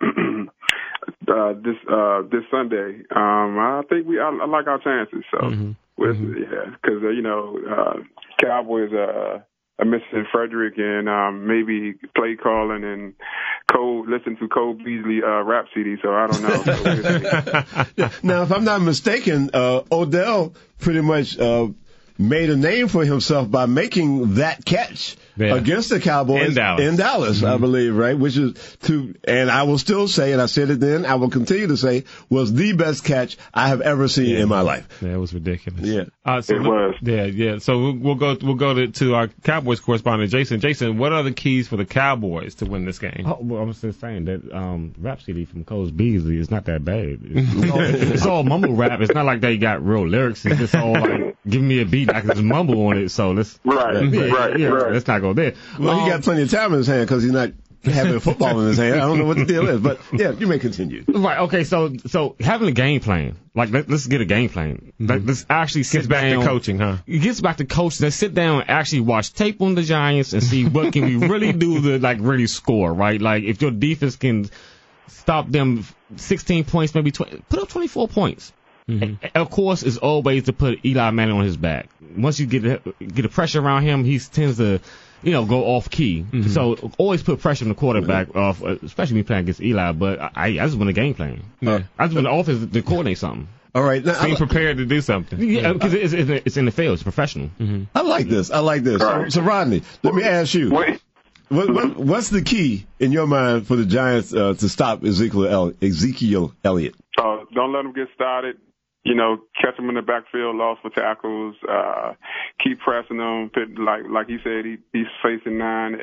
F: this Sunday, I think I like our chances. So, because Cowboys are missing Frederick and maybe play calling and listen to Cole Beasley rap CD, so I don't know.
D: Now, if I'm not mistaken, Odell pretty much made a name for himself by making that catch against the Cowboys in Dallas, I believe, right? Which is and I will still say, and I said it then, I will continue to say, was the best catch I have ever seen in my life.
C: Yeah, it was ridiculous.
D: Yeah,
F: it was.
C: Yeah. So we'll go to our Cowboys correspondent, Jason. Jason, what are the keys for the Cowboys to win this game?
G: Oh, well, I'm just saying that rap CD from Cole Beasley is not that bad. It's all mumble rap. It's not like they got real lyrics. It's just all like, give me a beat, I can just mumble on it. So let's
F: right.
G: Let's not go there.
D: Well, he got plenty of time in his hand because he's not having football in his hand. I don't know what the deal is, but yeah, you may continue.
G: Right. Okay. So having a game plan, like let's get a game plan. Like, let's actually sit
C: back
G: down.
C: to coaching, huh?
G: It gets back to coaching. Let's sit down and actually watch tape on the Giants and see what can we really do to like really score. Right. Like if your defense can stop them 16 points, maybe 20, put up 24 points. Mm-hmm. Of course, it's always to put Eli Manning on his back. Once you get the pressure around him, he tends to, go off key. Mm-hmm. So always put pressure on the quarterback, especially me playing against Eli. But I just want a game plan. I just want the offense to coordinate something.
D: All right, now,
C: being prepared to do something.
G: Yeah, because it's in the field. It's professional. Mm-hmm.
D: I like this. So Rodney, let me ask you. What's the key in your mind for the Giants to stop Ezekiel Elliott?
F: Don't let him get started. Catch him in the backfield, lost for tackles. Keep pressing him. Like he said, he's facing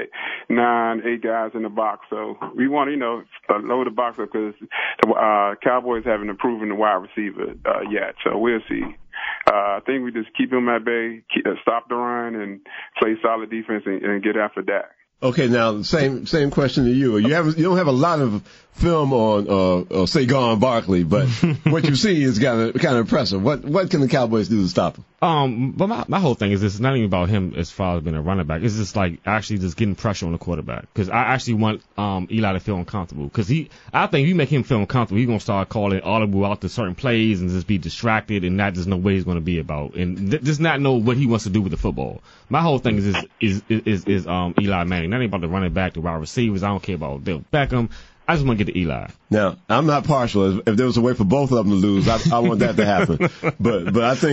F: 8 guys in the box. So we want to load the box up because the Cowboys haven't improved the wide receiver yet. So we'll see. I think we just keep him at bay, stop the run, and play solid defense and get after that.
D: Okay, now same question to you. You don't have a lot of film on Saquon Barkley, but what you see is kind of impressive. What can the Cowboys do to stop him?
G: But my whole thing is it's not even about him as far as being a running back. It's just like actually just getting pressure on the quarterback. Because I actually want Eli to feel uncomfortable. Because I think if you make him feel uncomfortable, he's gonna start calling audible out to certain plays and just be distracted, and not just know what he's gonna be about, and just not know what he wants to do with the football. My whole thing is Eli Manning. Not even about the running back, the wide receivers. I don't care about Bill Beckham. I just want to get to Eli.
D: Now, I'm not partial. If there was a way for both of them to lose, I want that to happen. But I think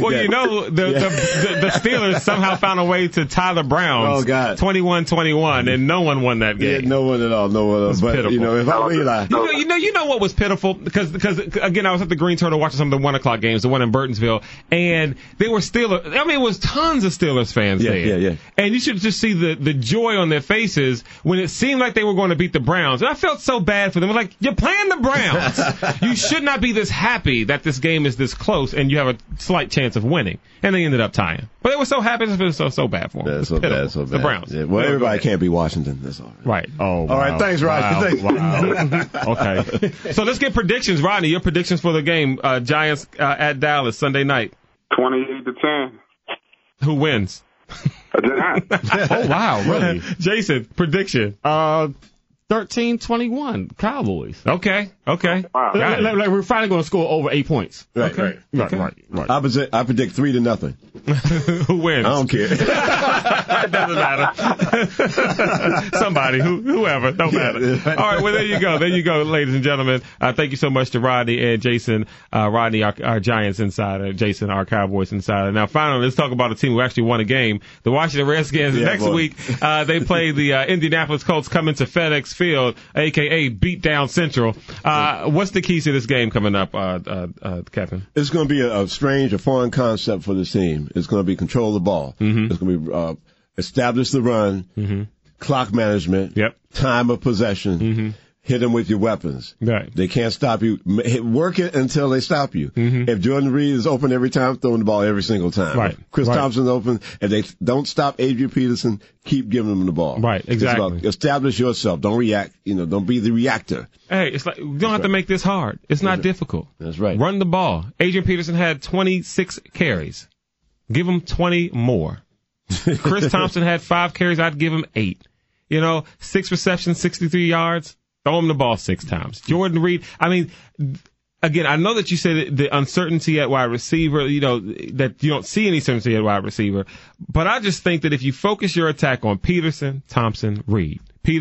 C: the Steelers somehow found a way to tie the Browns 21-21, and no one won that game.
D: Yeah, no one at all. No one else. But, pitiful. If I'm Eli.
C: You know what was pitiful? Because again, I was at the Green Turtle watching some of the 1 o'clock games, the one in Burtonsville, and there were it was tons of Steelers fans there.
D: Yeah.
C: And you should just see the joy on their faces when it seemed like they were going to beat the Browns. And I felt so bad for them. I'm like, you're playing the Browns. You should not be this happy that this game is this close and you have a slight chance of winning. And they ended up tying. But they were so happy. It was so bad for them.
D: That's so bad.
C: The Browns.
D: Yeah, well, everybody can't be Washington. That's all right.
C: Right.
G: Oh, wow.
D: All right. Thanks, Rodney.
G: Wow. Okay.
C: So let's get predictions. Rodney, your predictions for the game. Giants at Dallas Sunday night.
F: 28-10.
C: Who wins?
G: Oh, wow. Really?
C: Jason, prediction.
G: 13-21 Cowboys.
C: Okay.
F: Wow.
G: Like we're finally going to score over 8 points.
D: Right. I predict 3-0.
C: Who wins?
D: I don't care.
C: It doesn't matter. Somebody, whoever, don't matter. All right, well, there you go, ladies and gentlemen. Thank you so much to Rodney and Jason. Rodney, our Giants insider, Jason, our Cowboys insider. Now, finally, let's talk about a team who actually won a game. The Washington Redskins. Next week, they play the Indianapolis Colts, come into FedEx Field, a.k.a. Beat Down Central. What's the keys to this game coming up, Kevin?
D: It's going to be a foreign concept for this team. It's going to be control the ball. Mm-hmm. It's going to be establish the run, clock management, time of possession, hit them with your weapons.
C: Right.
D: They can't stop you. Work it until they stop you. Mm-hmm. If Jordan Reed is open every time, throw him the ball every single time.
C: Right.
D: Chris Thompson's open. If they don't stop Adrian Peterson, keep giving them the ball.
C: Right, exactly.
D: It's about establish yourself. Don't react. Don't be the reactor.
C: Hey, it's like, you don't have to make this hard. It's not difficult.
D: That's right.
C: Run the ball. Adrian Peterson had 26 carries. Give him 20 more. Chris Thompson had 5 carries. I'd give him 8. 6 receptions, 63 yards. Throw him the ball 6 times. Jordan Reed, again, I know that you said the uncertainty at wide receiver, that you don't see any certainty at wide receiver, but I just think that if you focus your attack on Peterson, Thompson, Reed,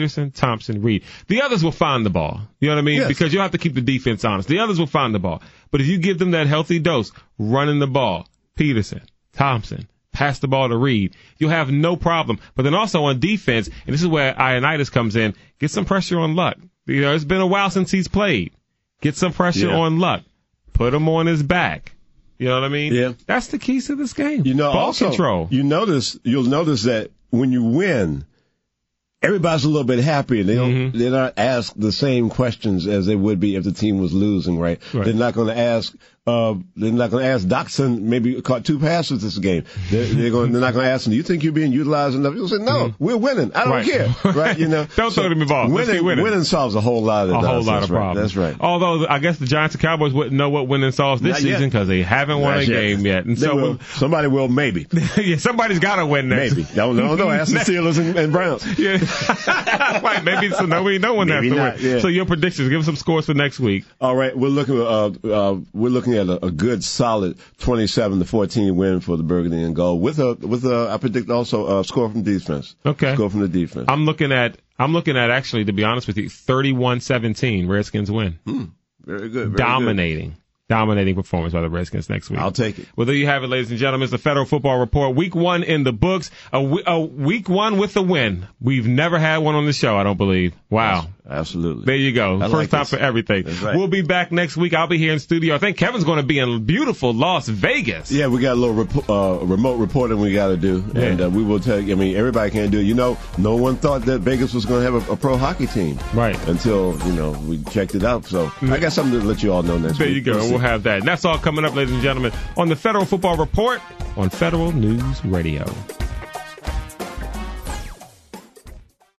C: the others will find the ball. You know what I mean? Yes. Because you'll have to keep the defense honest. The others will find the ball. But if you give them that healthy dose, running the ball, Peterson, Thompson, pass the ball to Reed, you'll have no problem. But then also on defense, and this is where Ioannidis comes in, get some pressure on Luck. It's been a while since he's played. Get some pressure on Luck. Put him on his back. You know what I mean?
D: Yeah.
C: That's the keys to this game.
D: Ball control. You'll notice that when you win, everybody's a little bit happier. They're not asked the same questions as they would be if the team was losing, right? They're not going to ask, they're not going to ask Doxson maybe caught 2 passes this game. They're not going to ask him, do you think you're being utilized enough? You'll say, no, we're winning. I don't care. Right? You know,
C: don't throw them involved.
D: Winning solves a whole lot of
C: problems.
D: That's right.
C: Although I guess the Giants and Cowboys wouldn't know what winning solves this season because they haven't won a game yet. And so
D: somebody will maybe.
C: Yeah, somebody's got to win next.
D: Maybe. No. Ask the Steelers and Browns.
C: Yeah. Right. Maybe so. Nobody know when that's the win. Yeah. So your predictions. Give us some scores for next week.
D: All right. We're looking at a good, solid 27-14 win for the Burgundy and Gold with I predict also a score from defense.
C: Okay.
D: Score from the defense.
C: I'm looking at actually, to be honest with you, 31-17 Redskins win.
D: Very good.
C: Dominating performance by the Redskins next week.
D: I'll take it.
C: Well, there you have it, ladies and gentlemen. It's the Federal Football Report. Week 1 in the books. A week 1 with a win. We've never had one on the show, I don't believe. Wow.
D: Absolutely.
C: There you go. First time for everything.
D: That's right.
C: We'll be back next week. I'll be here in studio. I think Kevin's going to be in beautiful Las Vegas.
D: Yeah, we got a little remote reporting we got to do. Yeah. And we will tell you, everybody can't do it. You know, no one thought that Vegas was going to have a pro hockey team.
C: Right.
D: Until, we checked it out. So I got something to let you all know next week.
C: There you go. We'll have that. And that's all coming up, ladies and gentlemen, on the Federal Football Report on Federal News Radio.